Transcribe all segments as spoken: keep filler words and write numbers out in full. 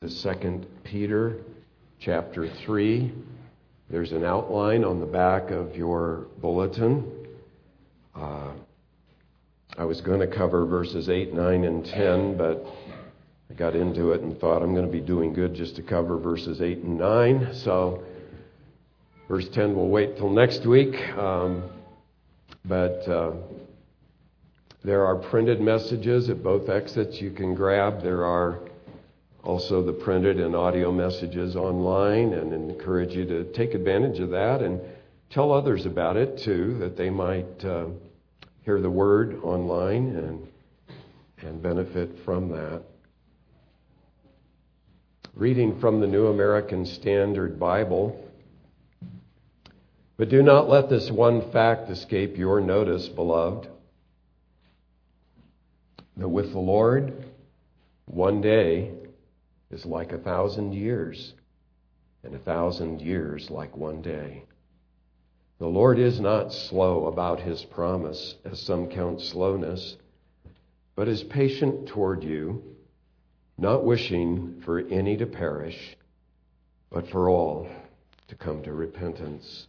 to Second Peter chapter three. There's an outline on the back of your bulletin. Uh, I was going to cover verses eight, nine, and ten, but I got into it and thought I'm going to be doing good just to cover verses eight and nine. So verse ten will wait till next week. Um, but uh, there are printed messages at both exits you can grab. There are also the printed and audio messages online, and encourage you to take advantage of that and tell others about it too, that they might uh, hear the word online and and benefit from that. Reading from the New American Standard Bible. But do not let this one fact escape your notice, beloved, that with the Lord, one day is like a thousand years, and a thousand years like one day. The Lord is not slow about his promise, as some count slowness, but is patient toward you, not wishing for any to perish, but for all to come to repentance.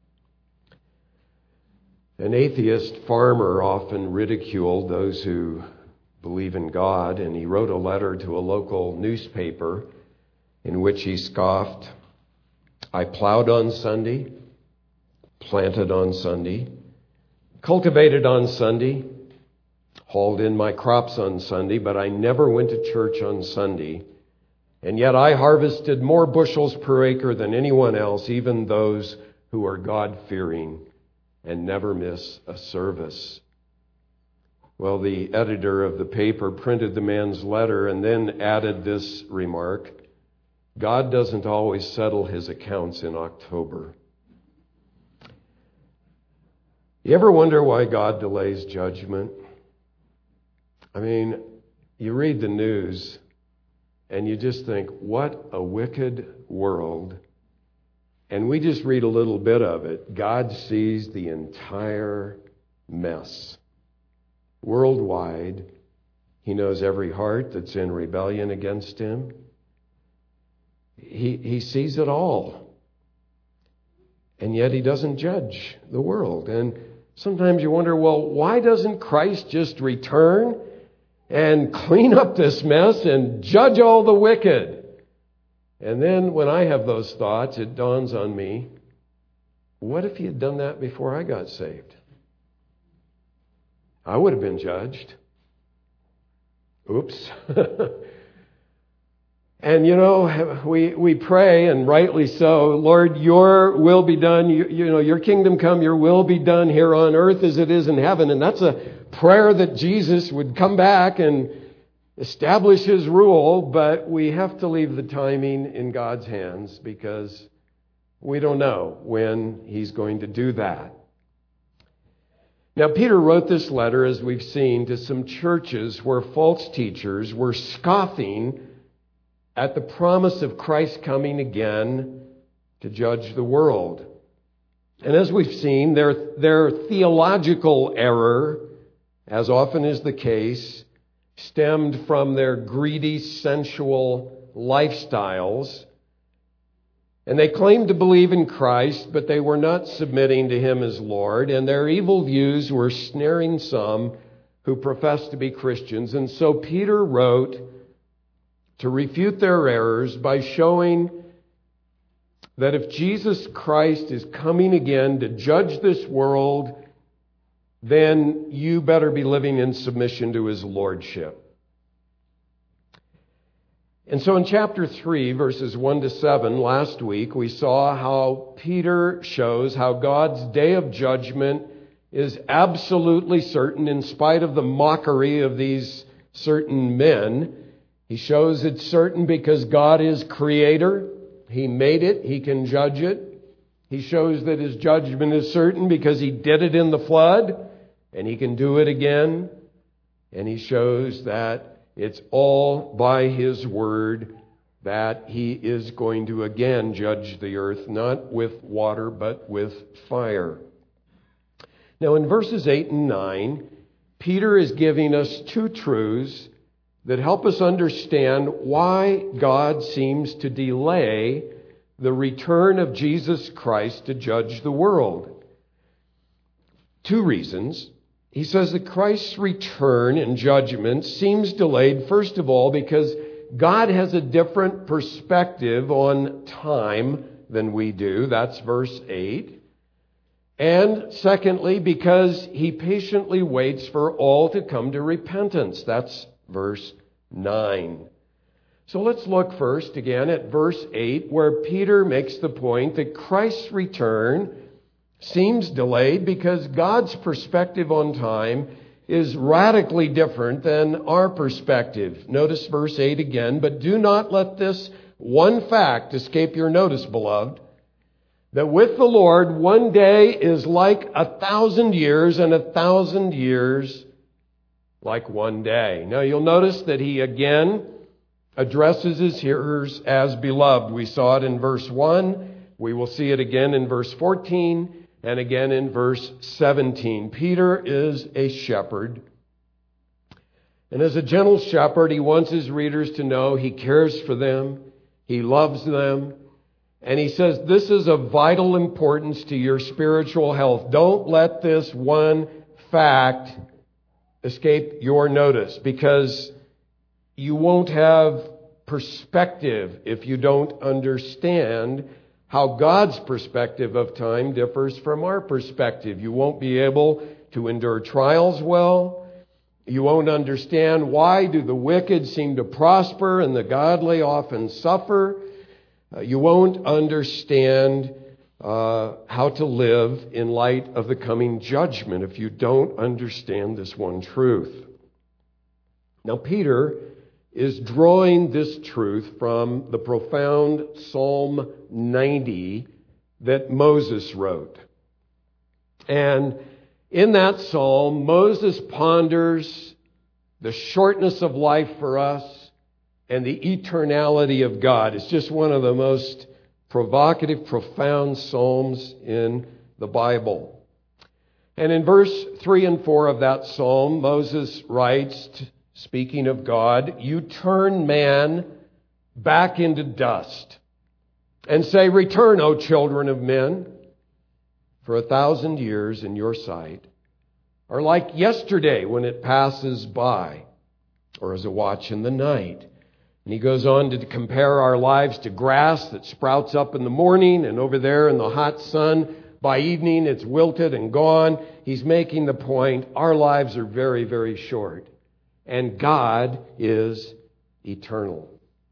An atheist farmer often ridiculed those who believe in God, and he wrote a letter to a local newspaper in which he scoffed, "I plowed on Sunday, planted on Sunday, cultivated on Sunday, hauled in my crops on Sunday, but I never went to church on Sunday. And yet I harvested more bushels per acre than anyone else, even those who are God-fearing and never miss a service." Well, the editor of the paper printed the man's letter and then added this remark: God doesn't always settle his accounts in October. You ever wonder why God delays judgment? I mean, you read the news and you just think, what a wicked world. And we just read a little bit of it. God sees the entire mess. Worldwide, he knows every heart that's in rebellion against him. He, he sees it all. And yet he doesn't judge the world. And sometimes you wonder, well, why doesn't Christ just return and clean up this mess and judge all the wicked? And then when I have those thoughts, it dawns on me, what if he had done that before I got saved? I would have been judged. Oops. And you know, we we pray, and rightly so, Lord, your will be done. You, you know, your kingdom come, your will be done here on earth as it is in heaven. And that's a prayer that Jesus would come back and establish his rule, but we have to leave the timing in God's hands because we don't know when he's going to do that. Now, Peter wrote this letter, as we've seen, to some churches where false teachers were scoffing at the promise of Christ coming again to judge the world. And as we've seen, their, their theological error, as often is the case, stemmed from their greedy, sensual lifestyles. And they claimed to believe in Christ, but they were not submitting to him as Lord. And their evil views were snaring some who professed to be Christians. And so Peter wrote to refute their errors by showing that if Jesus Christ is coming again to judge this world, then you better be living in submission to his lordship. And so in chapter three, verses one to seven, last week, we saw how Peter shows how God's day of judgment is absolutely certain in spite of the mockery of these certain men. He shows it's certain because God is creator. He made it. He can judge it. He shows that his judgment is certain because he did it in the flood, and he can do it again. And he shows that it's all by his word that he is going to again judge the earth, not with water, but with fire. Now in verses eight and nine, Peter is giving us two truths that help us understand why God seems to delay the return of Jesus Christ to judge the world. Two reasons. He says that Christ's return and judgment seems delayed, first of all, because God has a different perspective on time than we do. That's verse eight. And secondly, because he patiently waits for all to come to repentance. That's verse nine. So let's look first again at verse eight, where Peter makes the point that Christ's return seems delayed because God's perspective on time is radically different than our perspective. Notice verse eight again, but do not let this one fact escape your notice, beloved, that with the Lord one day is like a thousand years, and a thousand years like one day. Now you'll notice that he again addresses his hearers as beloved. We saw it in verse one. We will see it again in verse fourteen and again in verse seventeen. Peter is a shepherd. And as a gentle shepherd, he wants his readers to know he cares for them. He loves them. And he says, this is of vital importance to your spiritual health. Don't let this one fact escape your notice, because you won't have perspective if you don't understand how God's perspective of time differs from our perspective. You won't be able to endure trials well. You won't understand why do the wicked seem to prosper and the godly often suffer. Uh, you won't understand uh, how to live in light of the coming judgment if you don't understand this one truth. Now, Peter is drawing this truth from the profound Psalm ninety that Moses wrote. And in that psalm, Moses ponders the shortness of life for us and the eternality of God. It's just one of the most provocative, profound psalms in the Bible. And in verse three and four of that psalm, Moses writes, speaking of God, you turn man back into dust and say, return, O children of men, for a thousand years in your sight are like yesterday when it passes by, or as a watch in the night. And he goes on to compare our lives to grass that sprouts up in the morning, and over there in the hot sun, by evening it's wilted and gone. He's making the point, our lives are very, very short. And God is eternal.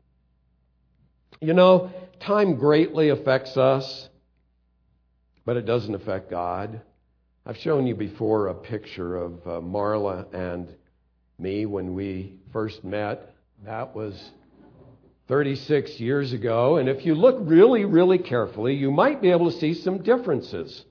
You know, time greatly affects us, but it doesn't affect God. I've shown you before a picture of uh, Marla and me when we first met. That was thirty-six years ago. And if you look really, really carefully, you might be able to see some differences.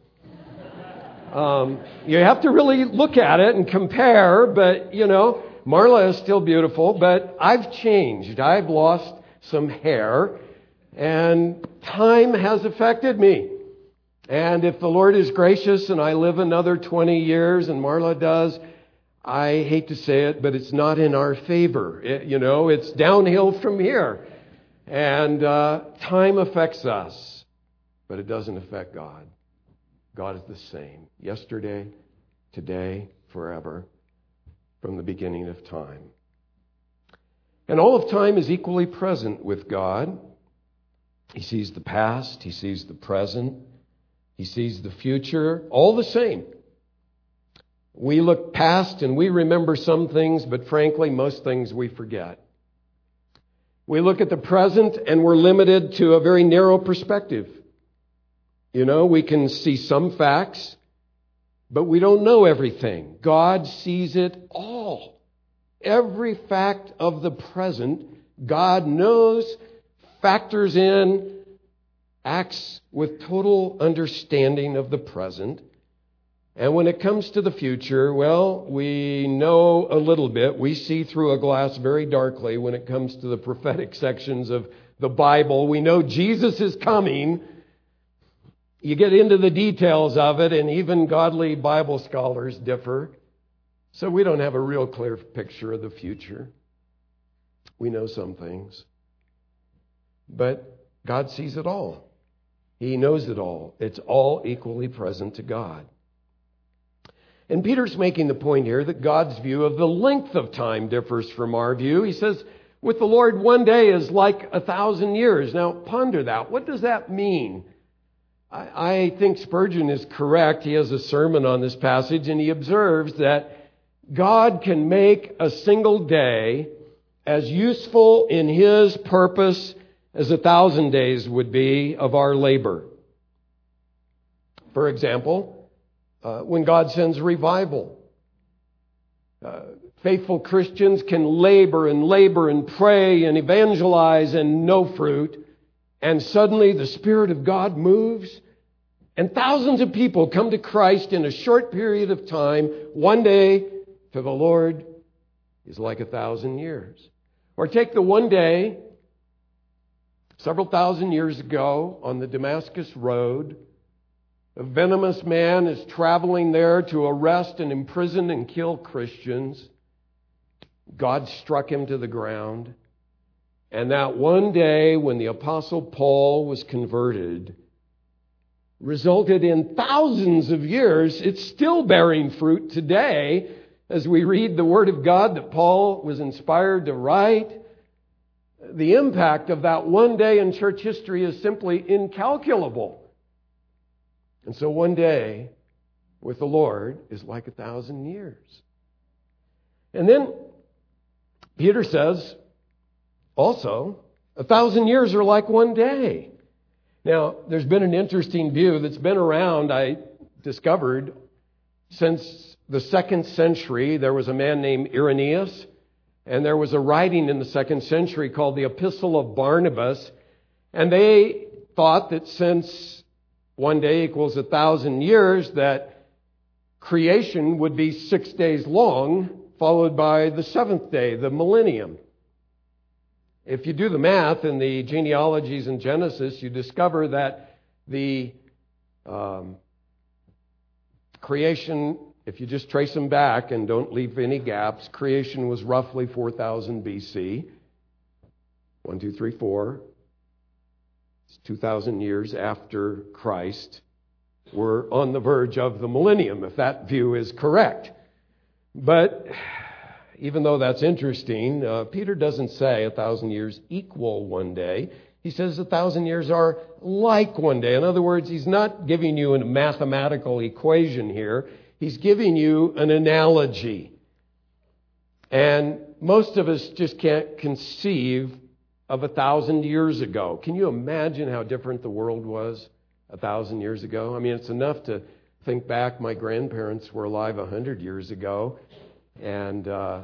Um, you have to really look at it and compare, but, you know, Marla is still beautiful, but I've changed. I've lost some hair, and time has affected me. And if the Lord is gracious and I live another twenty years and Marla does, I hate to say it, but it's not in our favor. It, you know, it's downhill from here. And uh, time affects us, but it doesn't affect God. God is the same yesterday, today, forever, from the beginning of time. And all of time is equally present with God. He sees the past, he sees the present, he sees the future, all the same. We look past and we remember some things, but frankly, most things we forget. We look at the present and we're limited to a very narrow perspective. You know, we can see some facts, but we don't know everything. God sees it all. Every fact of the present, God knows, factors in, acts with total understanding of the present. And when it comes to the future, well, we know a little bit. We see through a glass very darkly when it comes to the prophetic sections of the Bible. We know Jesus is coming. You get into the details of it, and even godly Bible scholars differ. So we don't have a real clear picture of the future. We know some things. But God sees it all. He knows it all. It's all equally present to God. And Peter's making the point here that God's view of the length of time differs from our view. He says, with the Lord, one day is like a thousand years. Now, ponder that. What does that mean? I, I think Spurgeon is correct. He has a sermon on this passage, and he observes that God can make a single day as useful in His purpose as a thousand days would be of our labor. For example, uh, when God sends revival, uh, faithful Christians can labor and labor and pray and evangelize and no fruit, and suddenly the Spirit of God moves, and thousands of people come to Christ in a short period of time. One day to the Lord is like a thousand years. Or take the one day several thousand years ago on the Damascus Road. A venomous man is traveling there to arrest and imprison and kill Christians. God struck him to the ground. And that one day when the Apostle Paul was converted resulted in thousands of years. It's still bearing fruit today as we read the Word of God that Paul was inspired to write. The impact of that one day in church history is simply incalculable. And so one day with the Lord is like a thousand years. And then Peter says, also, a thousand years are like one day. Now, there's been an interesting view that's been around, I discovered, since the second century. There was a man named Irenaeus, and there was a writing in the second century called the Epistle of Barnabas. And they thought that since one day equals a thousand years, that creation would be six days long, followed by the seventh day, the millennium. If you do the math in the genealogies in Genesis, you discover that the um, creation, if you just trace them back and don't leave any gaps, creation was roughly four thousand B C. One, two, three, four. It's two thousand years after Christ. We're on the verge of the millennium, if that view is correct. But even though that's interesting, uh, Peter doesn't say a thousand years equal one day. He says a thousand years are like one day. In other words, he's not giving you a mathematical equation here. He's giving you an analogy. And most of us just can't conceive of a thousand years ago. Can you imagine how different the world was a thousand years ago? I mean, it's enough to think back. My grandparents were alive a hundred years ago, and uh,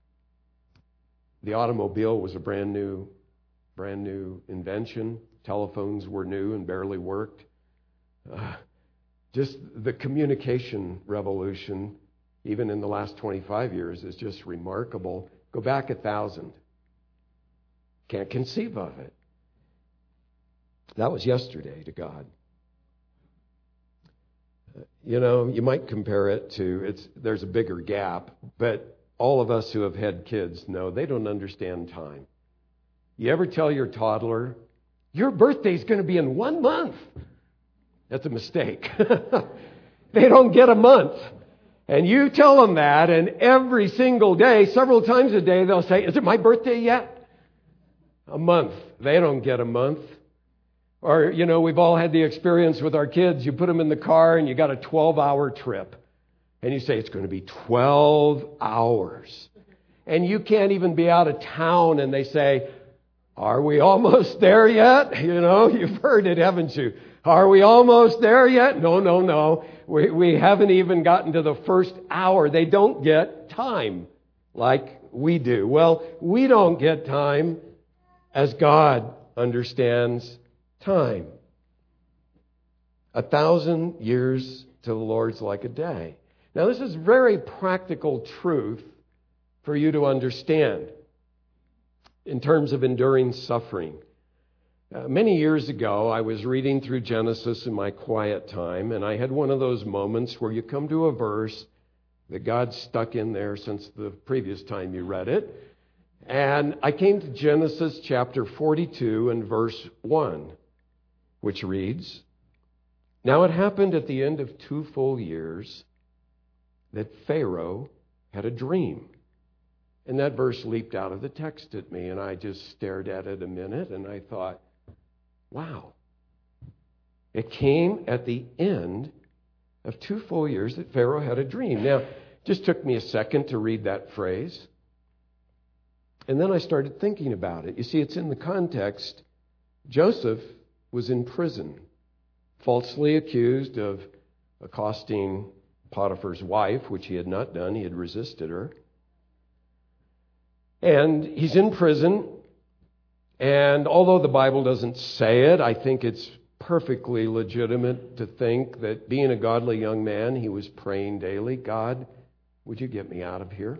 the automobile was a brand new, brand new invention. Telephones were new and barely worked. Uh, just the communication revolution, even in the last twenty-five years, is just remarkable. Go back a thousand. Can't conceive of it. That was yesterday to God. You know, you might compare it to, it's there's a bigger gap, but all of us who have had kids know they don't understand time. You ever tell your toddler, your birthday's going to be in one month? That's a mistake. They don't get a month. And you tell them that, and every single day, several times a day, they'll say, is it my birthday yet? A month. They don't get a month. Or, you know, we've all had the experience with our kids. You put them in the car and you got a twelve-hour trip. And you say, it's going to be twelve hours. And you can't even be out of town. And they say, are we almost there yet? You know, you've heard it, haven't you? Are we almost there yet? No, no, no. We, we haven't even gotten to the first hour. They don't get time like we do. Well, we don't get time as God understands time. A thousand years to the Lord's like a day. Now, this is very practical truth for you to understand in terms of enduring suffering. Uh, many years ago, I was reading through Genesis in my quiet time, and I had one of those moments where you come to a verse that God stuck in there since the previous time you read it, And I came to Genesis chapter forty-two and verse one, which reads, "Now it happened at the end of two full years that Pharaoh had a dream." And that verse leaped out of the text at me, and I just stared at it a minute, and I thought, wow. It came at the end of two full years that Pharaoh had a dream. Now, it just took me a second to read that phrase. And then I started thinking about it. You see, it's in the context. Joseph was in prison, falsely accused of accosting Potiphar's wife, which he had not done. He had resisted her. And he's in prison. And although the Bible doesn't say it, I think it's perfectly legitimate to think that being a godly young man, he was praying daily, "God, would you get me out of here?"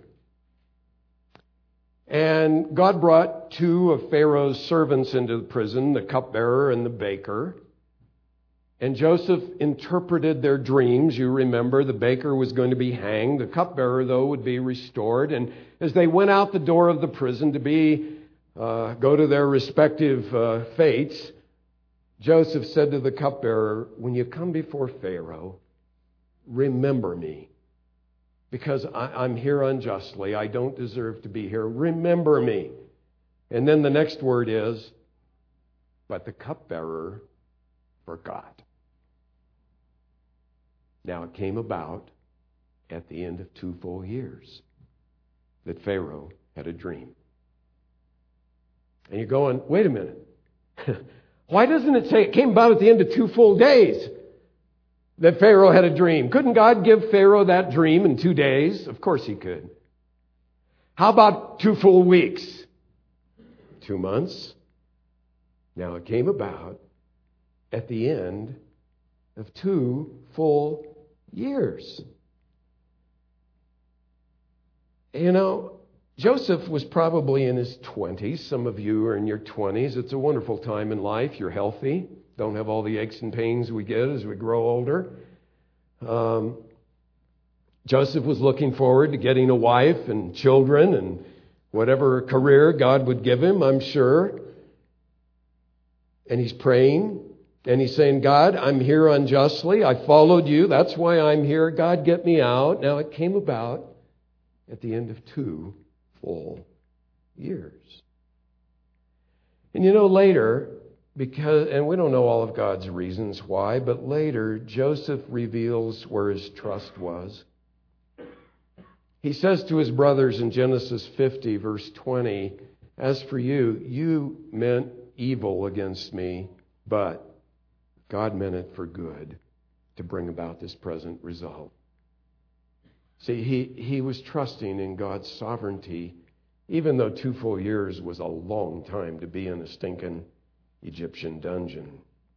And God brought two of Pharaoh's servants into the prison, the cupbearer and the baker. And Joseph interpreted their dreams. You remember, the baker was going to be hanged. The cupbearer, though, would be restored. And as they went out the door of the prison to be uh, go to their respective uh, fates, Joseph said to the cupbearer, "When you come before Pharaoh, remember me. Because I, I'm here unjustly. I don't deserve to be here. Remember me." And then the next word is, "But the cupbearer forgot." Now it came about at the end of two full years that Pharaoh had a dream. And you're going, wait a minute. Why doesn't it say it came about at the end of two full days that Pharaoh had a dream? Couldn't God give Pharaoh that dream in two days? Of course he could. How about two full weeks? Two months? Now it came about at the end of two full years. You know, Joseph was probably in his twenties. Some of you are in your twenties. It's a wonderful time in life. You're healthy. Don't have all the aches and pains we get as we grow older. Um, Joseph was looking forward to getting a wife and children and whatever career God would give him, I'm sure. And he's praying. And he's saying, "God, I'm here unjustly. I followed you. That's why I'm here. God, get me out." Now, it came about at the end of two full years. And you know, later, because, and we don't know all of God's reasons why, but later, Joseph reveals where his trust was. He says to his brothers in Genesis fifty, verse twenty, "As for you, you meant evil against me, but God meant it for good to bring about this present result." See, he, he was trusting in God's sovereignty, even though two full years was a long time to be in a stinking Egyptian dungeon.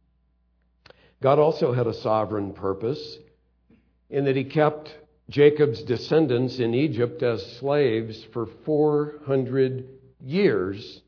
God also had a sovereign purpose in that he kept Jacob's descendants in Egypt as slaves for four hundred years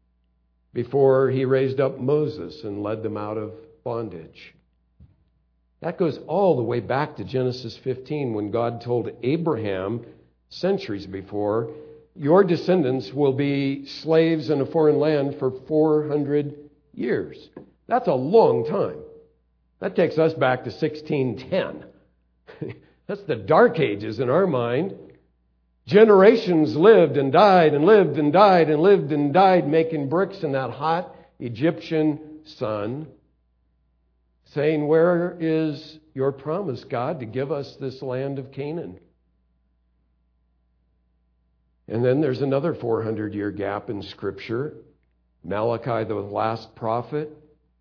before he raised up Moses and led them out of bondage. That goes all the way back to Genesis fifteen when God told Abraham centuries before, "Your descendants will be slaves in a foreign land for four hundred years." That's a long time. That takes us back to sixteen ten. That's the dark ages in our mind. Generations lived and died and lived and died and lived and died making bricks in that hot Egyptian sun, saying, "Where is your promise, God, to give us this land of Canaan?" And then there's another four hundred year gap in Scripture. Malachi, the last prophet.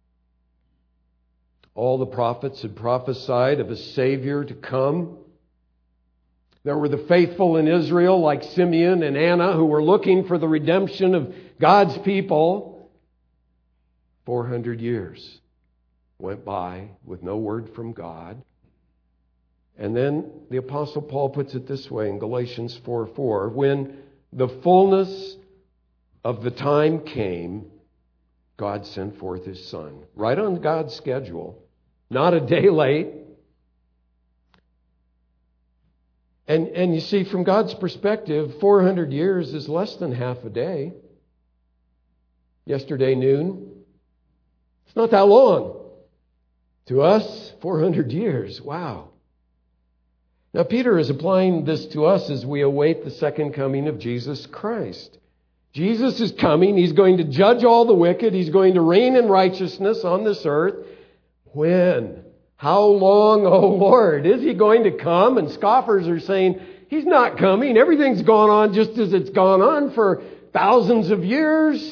All the prophets had prophesied of a Savior to come. There were the faithful in Israel like Simeon and Anna who were looking for the redemption of God's people. four hundred years went by with no word from God. And then the Apostle Paul puts it this way in Galatians four four, "When the fullness of the time came, God sent forth His Son." Right on God's schedule, not a day late. And, and you see, from God's perspective, four hundred years is less than half a day. Yesterday noon, it's not that long. To us, four hundred years. Wow. Now, Peter is applying this to us as we await the second coming of Jesus Christ. Jesus is coming. He's going to judge all the wicked. He's going to reign in righteousness on this earth. When? How long, oh Lord? Is he going to come? And scoffers are saying, he's not coming. Everything's gone on just as it's gone on for thousands of years.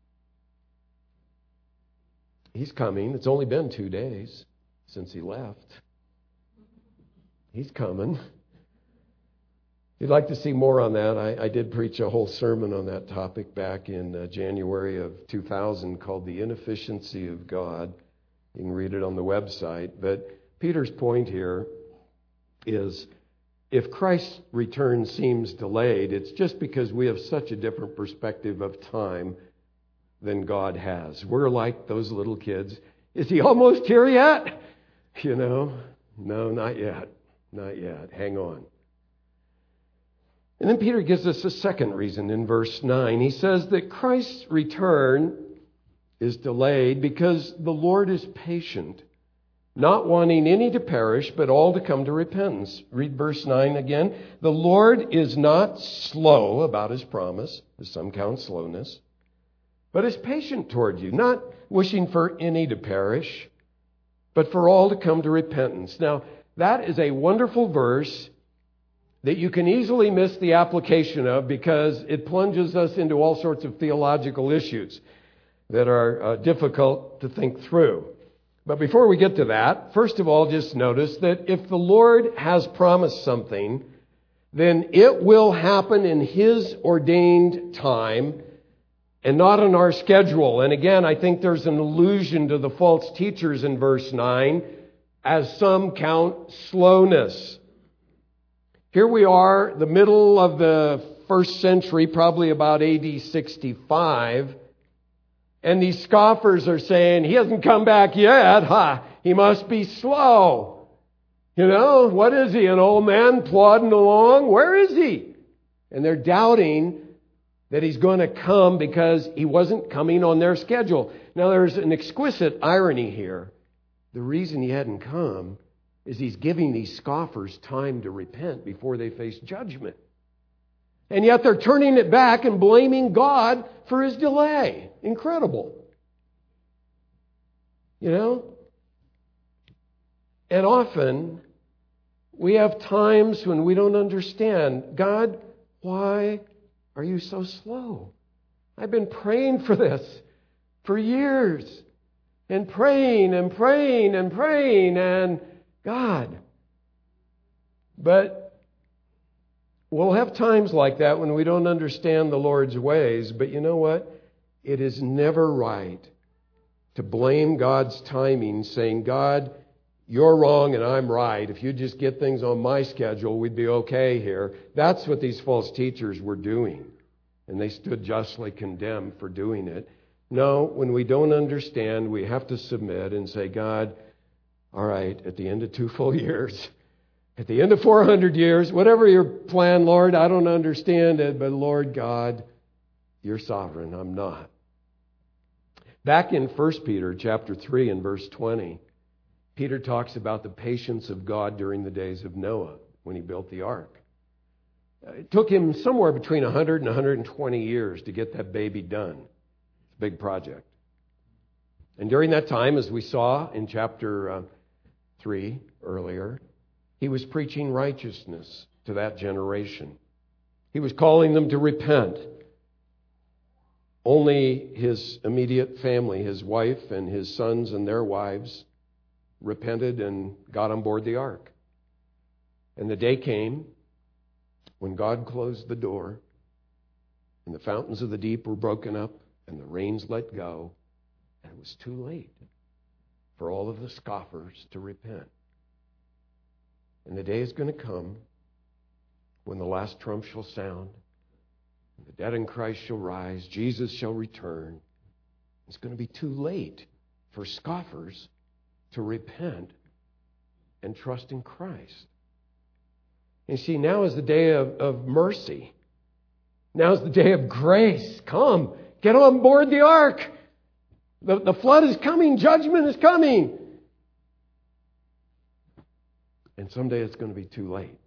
He's coming. It's only been two days since he left. He's coming. If you'd like to see more on that, I, I did preach a whole sermon on that topic back in uh, January of two thousand called The Inefficiency of God. You can read it on the website. But Peter's point here is if Christ's return seems delayed, it's just because we have such a different perspective of time than God has. We're like those little kids. Is he almost here yet? You know, no, not yet. Not yet. Hang on. And then Peter gives us a second reason in verse nine. He says that Christ's return is delayed because the Lord is patient, not wanting any to perish, but all to come to repentance. Read verse nine again. The Lord is not slow about his promise, as some count slowness, but is patient toward you, not wishing for any to perish, but for all to come to repentance. Now, that is a wonderful verse that you can easily miss the application of because it plunges us into all sorts of theological issues that are uh, difficult to think through. But before we get to that, first of all, just notice that if the Lord has promised something, then it will happen in his ordained time and not on our schedule. And again, I think there's an allusion to the false teachers in verse nine, as some count slowness. Here we are, the middle of the first century, probably about A D sixty-five, and these scoffers are saying, he hasn't come back yet. Ha! He must be slow. You know, what is he, an old man plodding along? Where is he? And they're doubting that he's going to come because he wasn't coming on their schedule. Now, there's an exquisite irony here. The reason he hadn't come is he's giving these scoffers time to repent before they face judgment. And yet they're turning it back and blaming God for his delay. Incredible. You know? And often we have times when we don't understand. God, why are you so slow? I've been praying for this for years. And praying and praying and praying and God. But we'll have times like that when we don't understand the Lord's ways. But you know what? It is never right to blame God's timing, saying, God, you're wrong and I'm right. If you just get things on my schedule, we'd be okay here. That's what these false teachers were doing. And they stood justly condemned for doing it. No, when we don't understand, we have to submit and say, God, all right, at the end of two full years, at the end of four hundred years, whatever your plan, Lord, I don't understand it, but Lord God, you're sovereign. I'm not. Back in First Peter chapter three and verse twenty, Peter talks about the patience of God during the days of Noah when he built the ark. It took him somewhere between one hundred and one hundred twenty years to get that baby done. Big project. And during that time, as we saw in chapter uh, three earlier, he was preaching righteousness to that generation. He was calling them to repent. Only his immediate family, his wife and his sons and their wives, repented and got on board the ark. And the day came when God closed the door and the fountains of the deep were broken up and the rains let go, and it was too late for all of the scoffers to repent. And the day is going to come when the last trump shall sound, and the dead in Christ shall rise, Jesus shall return. It's going to be too late for scoffers to repent and trust in Christ. And see, now is the day of, of mercy. Now is the day of grace. Come, get on board the ark. The, the flood is coming. Judgment is coming. And someday it's going to be too late.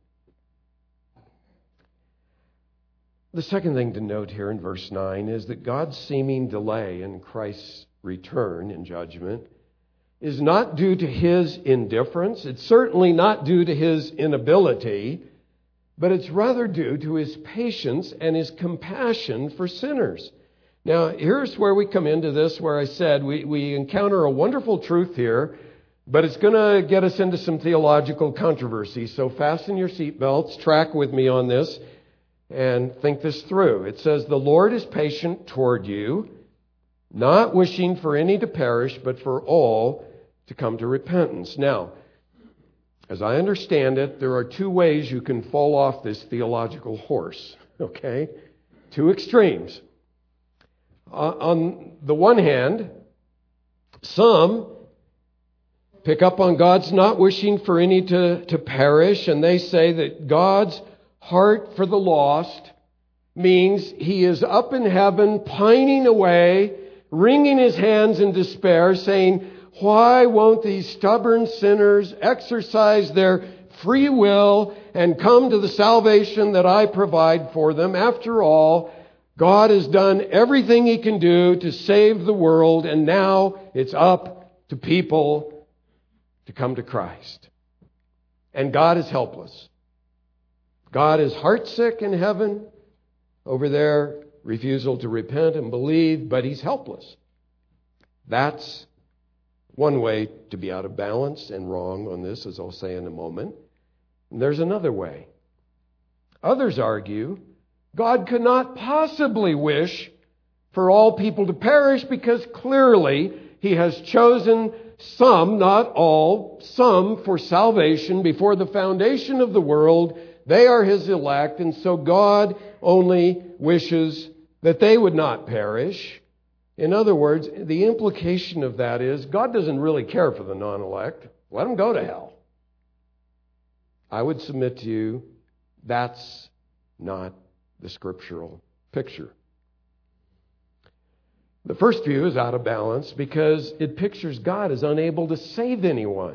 The second thing to note here in verse nine is that God's seeming delay in Christ's return in judgment is not due to His indifference. It's certainly not due to His inability, but it's rather due to His patience and His compassion for sinners. Now, here's where we come into this, where I said we, we encounter a wonderful truth here, but it's going to get us into some theological controversy. So fasten your seatbelts, track with me on this, and think this through. It says, the Lord is patient toward you, not wishing for any to perish, but for all to come to repentance. Now, as I understand it, there are two ways you can fall off this theological horse, okay? Two extremes. Uh, on the one hand, some pick up on God's not wishing for any to, to perish, and they say that God's heart for the lost means He is up in heaven, pining away, wringing His hands in despair, saying, why won't these stubborn sinners exercise their free will and come to the salvation that I provide for them? After all, God has done everything He can do to save the world, and now it's up to people to come to Christ. And God is helpless. God is heartsick in heaven over their refusal to repent and believe, but He's helpless. That's one way to be out of balance and wrong on this, as I'll say in a moment. And there's another way. Others argue God could not possibly wish for all people to perish because clearly He has chosen some, not all, some for salvation before the foundation of the world. They are His elect, and so God only wishes that they would not perish. In other words, the implication of that is God doesn't really care for the non-elect. Let them go to hell. I would submit to you that's not the scriptural picture. The first view is out of balance because it pictures God as unable to save anyone.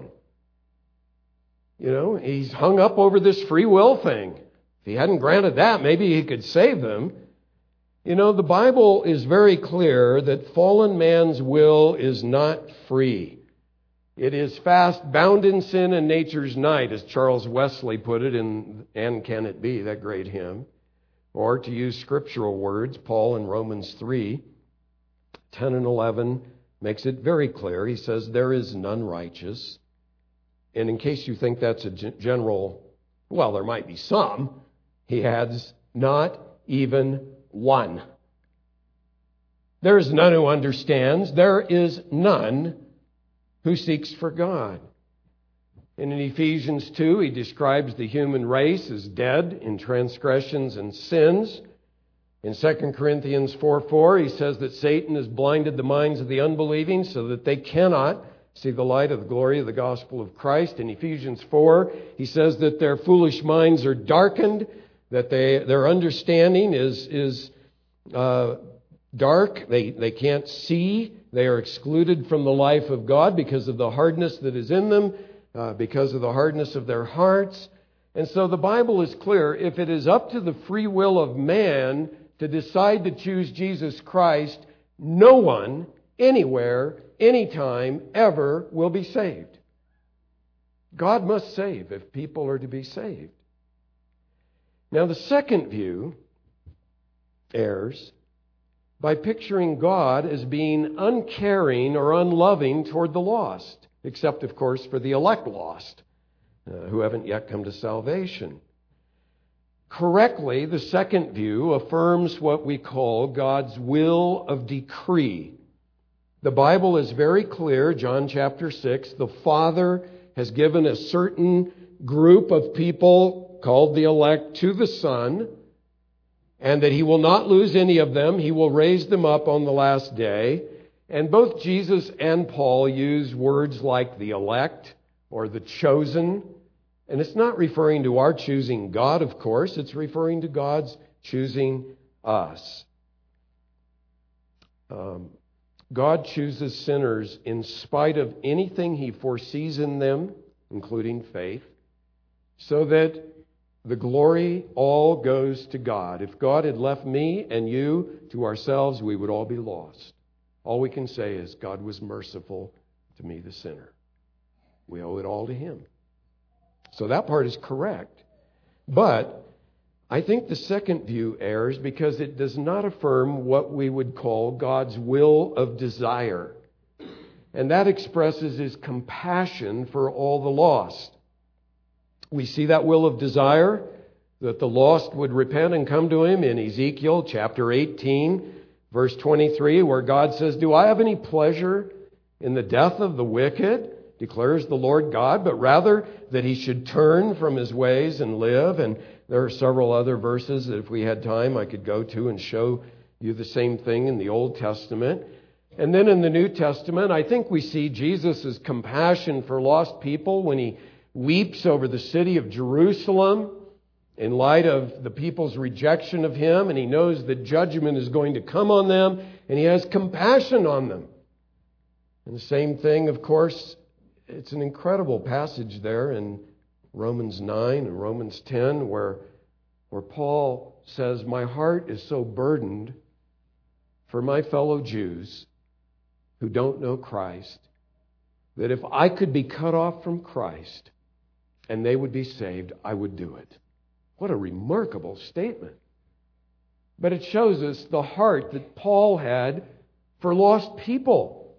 You know, He's hung up over this free will thing. If He hadn't granted that, maybe He could save them. You know, the Bible is very clear that fallen man's will is not free. It is fast bound in sin and nature's night, as Charles Wesley put it in And Can It Be, that great hymn. Or to use scriptural words, Paul in Romans three, ten and eleven makes it very clear. He says, there is none righteous. And in case you think that's a general, well, there might be some, he adds, not even one. There is none who understands. There is none who seeks for God. And in Ephesians two, he describes the human race as dead in transgressions and sins. In Second Corinthians four four, he says that Satan has blinded the minds of the unbelieving so that they cannot see the light of the glory of the gospel of Christ. In Ephesians four, he says that their foolish minds are darkened, that they their understanding is is uh, dark. They they can't see. They are excluded from the life of God because of the hardness that is in them, uh, because of the hardness of their hearts. And so the Bible is clear. If it is up to the free will of man to decide to choose Jesus Christ, no one, anywhere, anytime, ever will be saved. God must save if people are to be saved. Now, the second view errs by picturing God as being uncaring or unloving toward the lost, except, of course, for the elect lost, uh, who haven't yet come to salvation. Correctly, the second view affirms what we call God's will of decree. The Bible is very clear, John chapter six, the Father has given a certain group of people called the elect to the Son, and that He will not lose any of them. He will raise them up on the last day. And both Jesus and Paul use words like the elect or the chosen And it's not referring to our choosing God, of course. It's referring to God's choosing us. Um, God chooses sinners in spite of anything He foresees in them, including faith, so that the glory all goes to God. If God had left me and you to ourselves, we would all be lost. All we can say is, God was merciful to me, the sinner. We owe it all to Him. So that part is correct. But I think the second view errs because it does not affirm what we would call God's will of desire. And that expresses His compassion for all the lost. We see that will of desire, that the lost would repent and come to Him in Ezekiel chapter eighteen, verse twenty-three, where God says, "Do I have any pleasure in the death of the wicked, declares the Lord God, but rather that he should turn from his ways and live." And there are several other verses that if we had time I could go to and show you the same thing in the Old Testament. And then in the New Testament, I think we see Jesus' compassion for lost people when He weeps over the city of Jerusalem in light of the people's rejection of Him, and He knows that judgment is going to come on them, and He has compassion on them. And the same thing, of course, it's an incredible passage there in Romans nine and Romans ten where, where Paul says, "My heart is so burdened for my fellow Jews who don't know Christ, that if I could be cut off from Christ and they would be saved, I would do it." What a remarkable statement. But it shows us the heart that Paul had for lost people.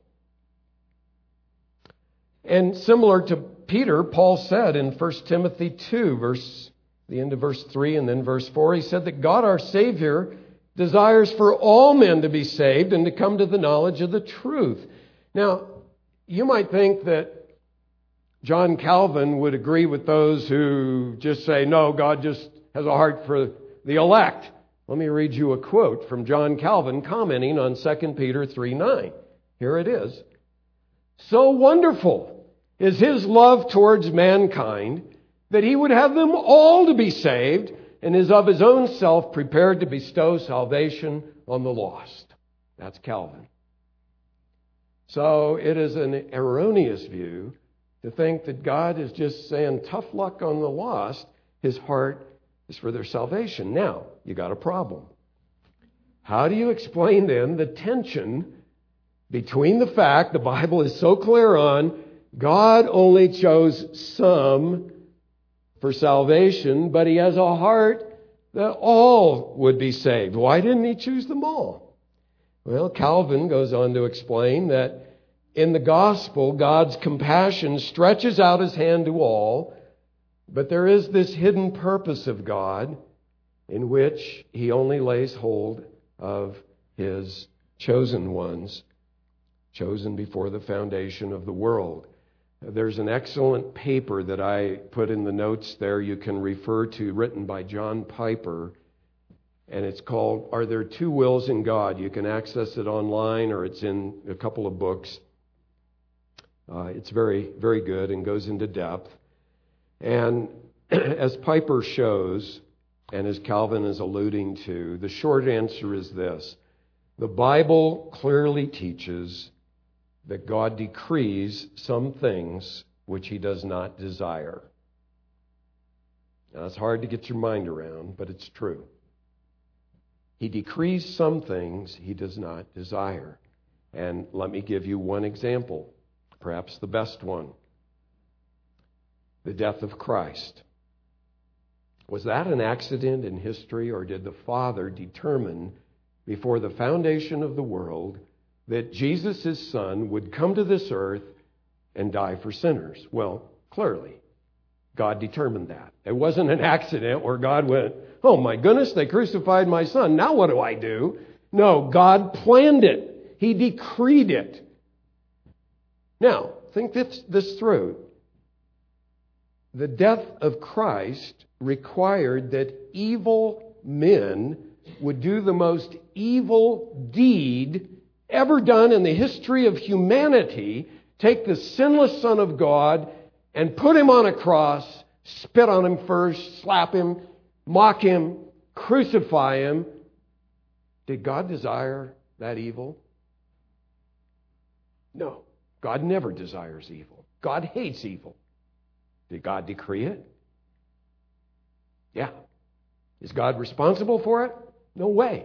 And similar to Peter, Paul said in First Timothy two, verse, the end of verse three and then verse four, he said that God our Savior desires for all men to be saved and to come to the knowledge of the truth. Now, you might think that John Calvin would agree with those who just say, no, God just has a heart for the elect. Let me read you a quote from John Calvin commenting on Second Peter three nine. Here it is. "So wonderful is His love towards mankind that He would have them all to be saved, and is of His own self prepared to bestow salvation on the lost." That's Calvin. So it is an erroneous view to think that God is just saying tough luck on the lost. His heart is for their salvation. Now, you got a problem. How do you explain then the tension between the fact the Bible is so clear on God only chose some for salvation, but He has a heart that all would be saved? Why didn't He choose them all? Well, Calvin goes on to explain that in the gospel, God's compassion stretches out His hand to all, but there is this hidden purpose of God in which He only lays hold of His chosen ones, chosen before the foundation of the world. There's an excellent paper that I put in the notes there you can refer to, written by John Piper, and it's called "Are There Two Wills in God?" You can access it online or it's in a couple of books. Uh, it's very, very good and goes into depth. And as Piper shows, and as Calvin is alluding to, the short answer is this. The Bible clearly teaches that God decrees some things which He does not desire. Now, it's hard to get your mind around, but it's true. He decrees some things He does not desire. And let me give you one example, perhaps the best one. The death of Christ. Was that an accident in history, or did the Father determine before the foundation of the world that Jesus, His Son, would come to this earth and die for sinners? Well, clearly, God determined that. It wasn't an accident where God went, "Oh my goodness, they crucified my Son. Now what do I do?" No, God planned it. He decreed it. Now, think this, this through. The death of Christ required that evil men would do the most evil deed ever done in the history of humanity, take the sinless Son of God and put Him on a cross spit on him first, slap him, mock him, crucify him. Did God desire that evil? No. God never desires evil. God hates evil. Did God decree it? Yeah. Is God responsible for it? No way.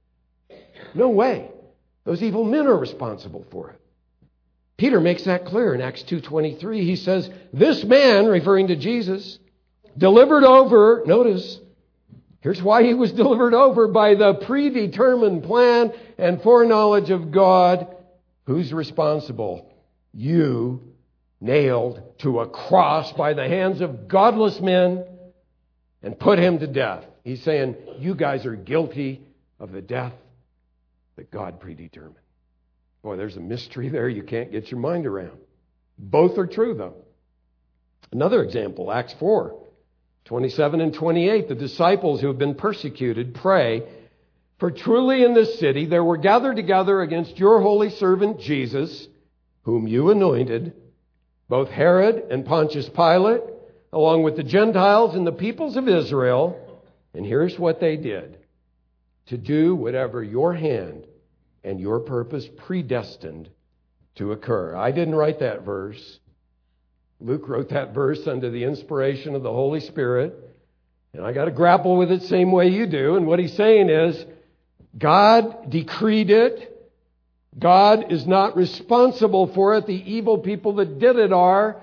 No way. Those evil men are responsible for it. Peter makes that clear in Acts two twenty-three. He says, this man, referring to Jesus, delivered over, notice, here's why he was delivered over, by the predetermined plan and foreknowledge of God. Who's responsible? You, nailed to a cross by the hands of godless men and put him to death. He's saying, you guys are guilty of the death that God predetermined. Boy, there's a mystery there you can't get your mind around. Both are true, though. Another example, Acts four, twenty-seven and twenty-eight. The disciples who have been persecuted pray, for truly in this city there were gathered together against your holy servant Jesus, whom you anointed, both Herod and Pontius Pilate, along with the Gentiles and the peoples of Israel. And here's what they did. To do whatever your hand and your purpose predestined to occur. I didn't write that verse. Luke wrote that verse under the inspiration of the Holy Spirit. And I got to grapple with it same way you do. And what he's saying is, God decreed it. God is not responsible for it. The evil people that did it are.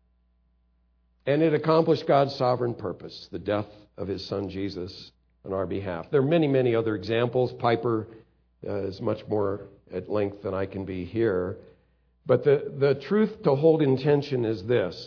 And it accomplished God's sovereign purpose, the death of his son Jesus on our behalf. There are many, many other examples. Piper uh, is much more at length than I can be here. But the, the truth to hold in tension is this.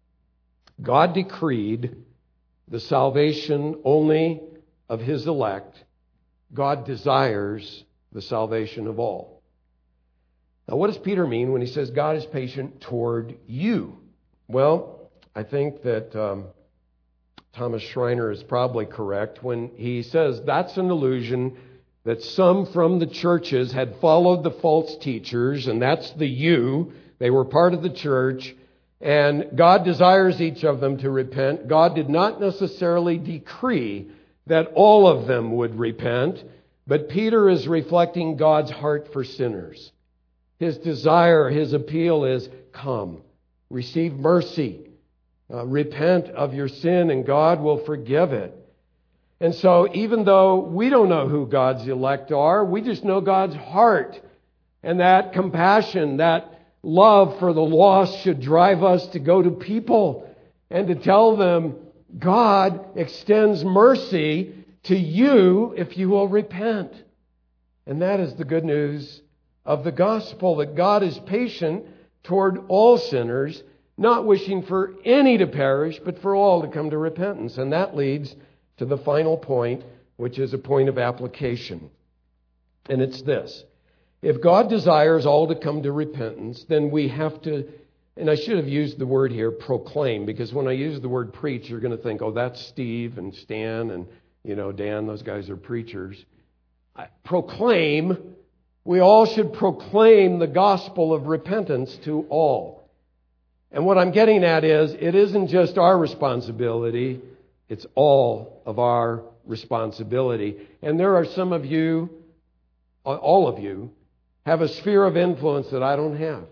God decreed the salvation only of his elect. God desires the salvation of all. Now, what does Peter mean when he says God is patient toward you? Well, I think that um, Thomas Schreiner is probably correct when he says that's an illusion that some from the churches had followed the false teachers, and that's the you. They were part of the church, and God desires each of them to repent. God did not necessarily decree that all of them would repent, but Peter is reflecting God's heart for sinners. His desire, his appeal is, come, receive mercy, uh, repent of your sin, and God will forgive it. And so even though we don't know who God's elect are, we just know God's heart. And that compassion, that love for the lost should drive us to go to people and to tell them, God extends mercy to you if you will repent. And that is the good news of the gospel, that God is patient toward all sinners, not wishing for any to perish, but for all to come to repentance. And that leads to the final point, which is a point of application. And it's this. If God desires all to come to repentance, then we have to, and I should have used the word here, proclaim, because when I use the word preach, you're going to think, oh, that's Steve and Stan and, you know, Dan, those guys are preachers. I, proclaim, we all should proclaim the gospel of repentance to all. And what I'm getting at is, it isn't just our responsibility, it's all of our responsibility. And there are some of you, all of you, have a sphere of influence that I don't have.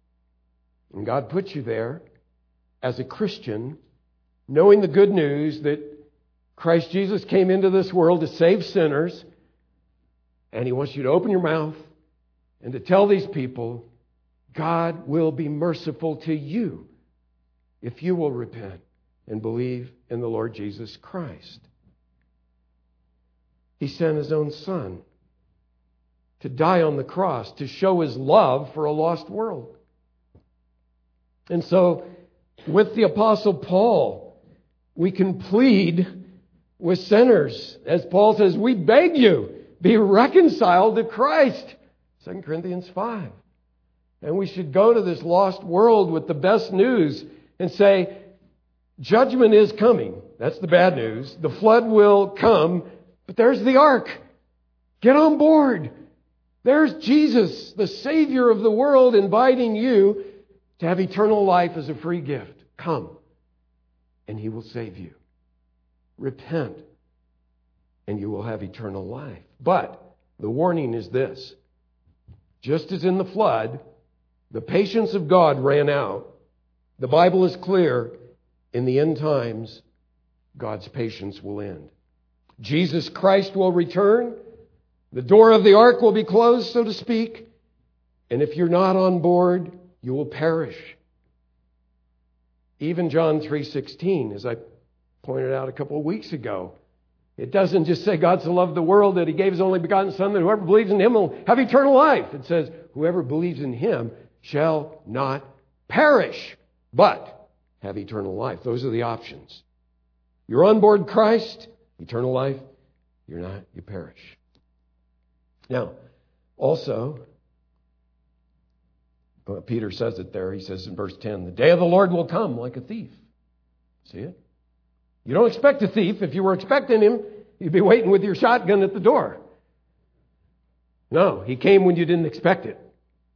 And God put you there as a Christian, knowing the good news that Christ Jesus came into this world to save sinners. And he wants you to open your mouth and to tell these people, God will be merciful to you if you will repent and believe in the Lord Jesus Christ. He sent his own Son to die on the cross, to show his love for a lost world. And so, with the Apostle Paul, we can plead with sinners. As Paul says, we beg you, be reconciled to Christ. Second Corinthians five. And we should go to this lost world with the best news and say, judgment is coming. That's the bad news. The flood will come, but there's the ark. Get on board. There's Jesus, the Savior of the world, inviting you to have eternal life as a free gift. Come. and He will save you. Repent, and you will have eternal life. But the warning is this. Just as in the flood, the patience of God ran out. The Bible is clear. In the end times, God's patience will end. Jesus Christ will return. The door of the ark will be closed, so to speak. And if you're not on board, you will perish. Even John three sixteen, as I pointed out a couple of weeks ago, it doesn't just say God so loved the world that He gave His only begotten Son, that whoever believes in Him will have eternal life. It says, whoever believes in Him shall not perish, but have eternal life. Those are the options. You're on board Christ, eternal life. You're not, you perish. Now, also, well, Peter says it there. He says in verse ten, the day of the Lord will come like a thief. See it? You don't expect a thief. If you were expecting him, you'd be waiting with your shotgun at the door. No, He came when you didn't expect it.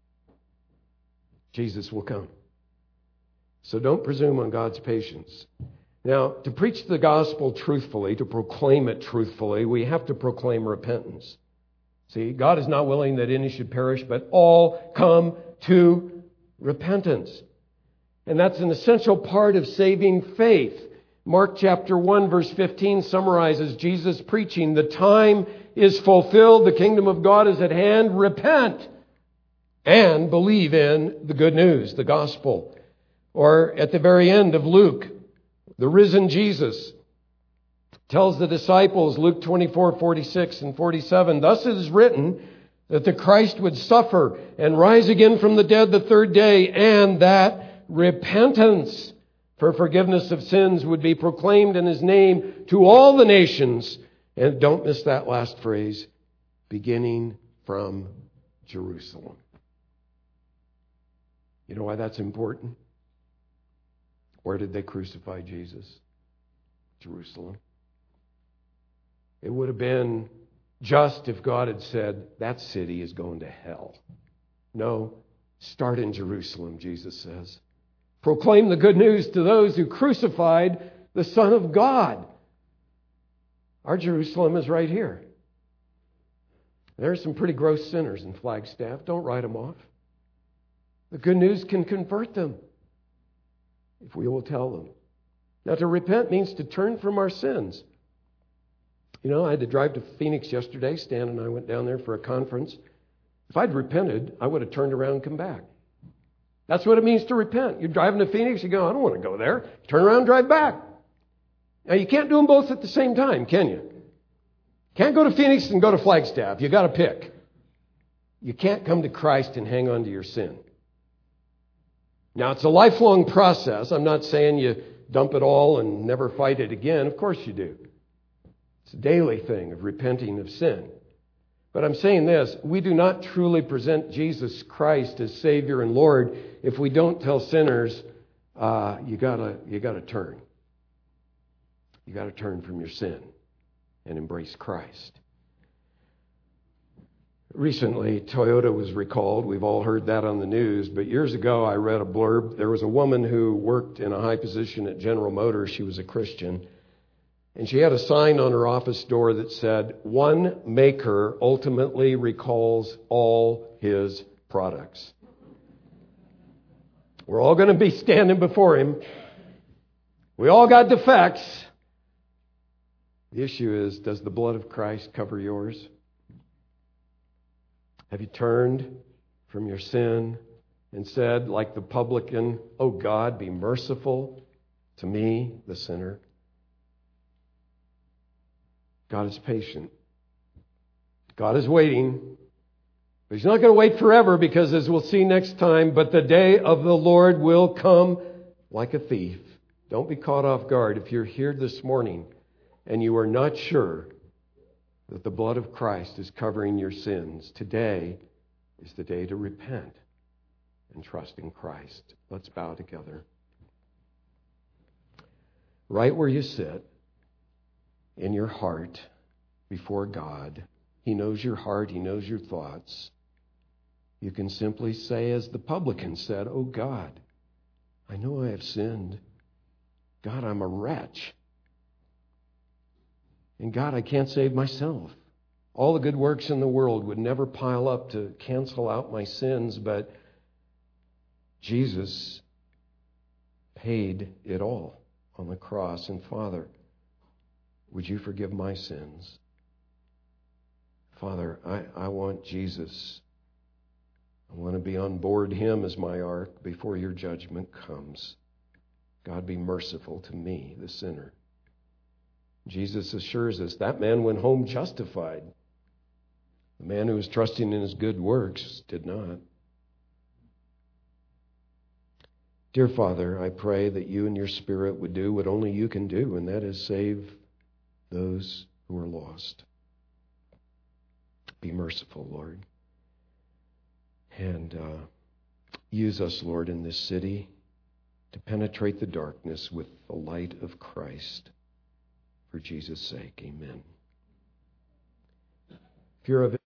Jesus will come. So don't presume on God's patience. Now, to preach the gospel truthfully, to proclaim it truthfully, we have to proclaim repentance. See, God is not willing that any should perish, but all come to repentance. And that's an essential part of saving faith. Mark chapter one, verse fifteen summarizes Jesus preaching, the time is fulfilled, the kingdom of God is at hand, repent and believe in the good news, the gospel. Or at the very end of Luke, the risen Jesus tells the disciples, Luke twenty-four, forty-six and forty-seven, thus it is written that the Christ would suffer and rise again from the dead the third day, and that repentance for forgiveness of sins would be proclaimed in His name to all the nations. And don't miss that last phrase, beginning from Jerusalem. You know why that's important? Where did they crucify Jesus? Jerusalem. It would have been just if God had said, that city is going to hell. No, start in Jerusalem, Jesus says. Proclaim the good news to those who crucified the Son of God. Our Jerusalem is right here. There are some pretty gross sinners in Flagstaff. Don't write them off. The good news can convert them if we will tell them. Now, to repent means to turn from our sins. You know, I had to drive to Phoenix yesterday. Stan and I went down there for a conference. If I'd repented, I would have turned around and come back. That's what it means to repent. You're driving to Phoenix, you go, I don't want to go there. Turn around and drive back. Now, you can't do them both at the same time, can you? Can't go to Phoenix and go to Flagstaff. You got to pick. You can't come to Christ and hang on to your sin. Now, it's a lifelong process. I'm not saying you dump it all and never fight it again. Of course you do. It's a daily thing of repenting of sin. But I'm saying this, we do not truly present Jesus Christ as Savior and Lord if we don't tell sinners, uh, you gotta, you gotta turn. You gotta turn from your sin and embrace Christ. Recently, Toyota was recalled. We've all heard that on the news. But years ago, I read a blurb. There was a woman who worked in a high position at General Motors. She was a Christian. And she had a sign on her office door that said, one maker ultimately recalls all his products. We're all going to be standing before Him. We all got defects. The issue is, does the blood of Christ cover yours? Have you turned from your sin and said, like the publican, oh God, be merciful to me, the sinner? God is patient. God is waiting. But He's not going to wait forever because, as we'll see next time, but the day of the Lord will come like a thief. Don't be caught off guard. If you're here this morning and you are not sure that the blood of Christ is covering your sins, today is the day to repent and trust in Christ. Let's bow together. Right where you sit, in your heart, before God, He knows your heart, He knows your thoughts. You can simply say, as the publican said, oh God, I know I have sinned. God, I'm a wretch. And God, I can't save myself. All the good works in the world would never pile up to cancel out my sins, but Jesus paid it all on the cross. And Father, would you forgive my sins? Father, I, I want Jesus. I want to be on board him as my ark before your judgment comes. God, be merciful to me, the sinner. Jesus assures us that man went home justified. The man who was trusting in his good works did not. Dear Father, I pray that you and your Spirit would do what only you can do, and that is save those who are lost. Be merciful, Lord. And uh, use us, Lord, in this city to penetrate the darkness with the light of Christ. For Jesus' sake, amen. If you're of